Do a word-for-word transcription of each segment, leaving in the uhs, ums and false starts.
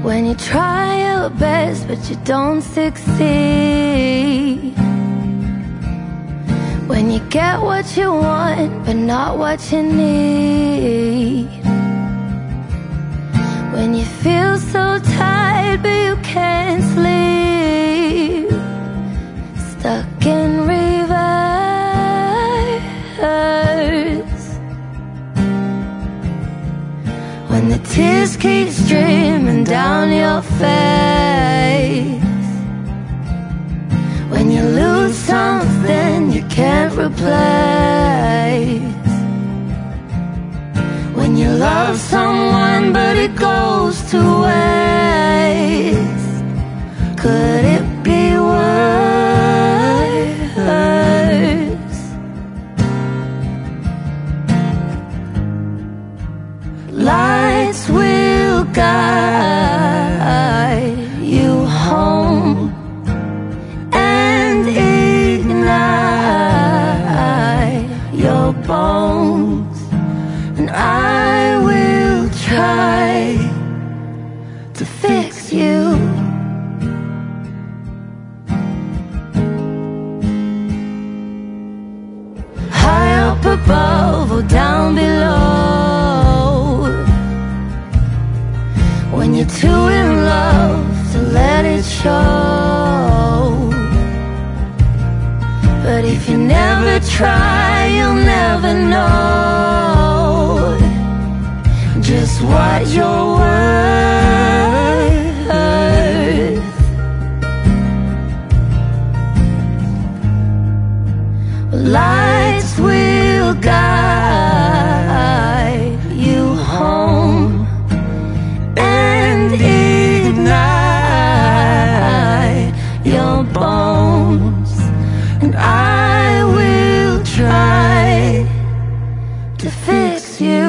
When you try your best but you don't succeed, when you get what you want but not what you need, when you feel so tired but you can't sleep, stuck in reverse, when the tears keep streaming down your face, when you lose something you can't replace, when you love someone but it goes to waste, could it be worse? Lights will guide you home and ignite your bones, and I will try to fix you. High up above or down below, when you're too in love to let it show. But if you never try, you'll never know just what you're worth. Lights will guide you home and ignite your bones, and I will try to fix you.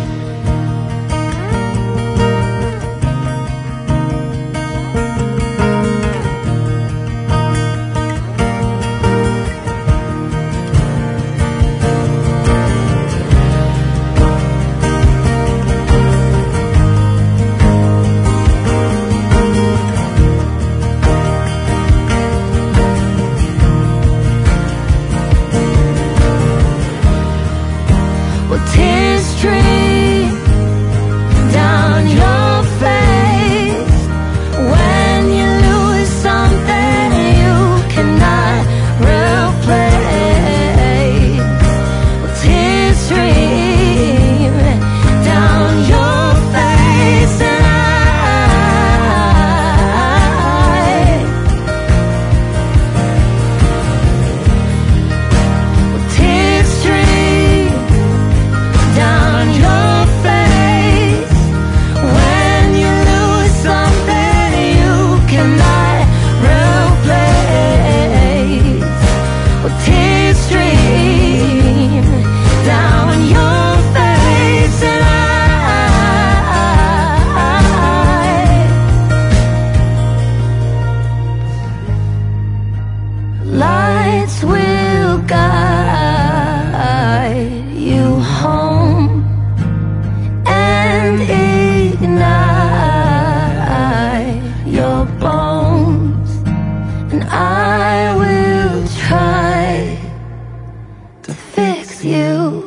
Tears stream down your face when you lose something you cannot replace. Tears stream down your face, and I tears stream down your face when you lose something you cannot replace. Well, tears stream down your face, and I lights will guide you home and ignite your bones, and I will try to fix you.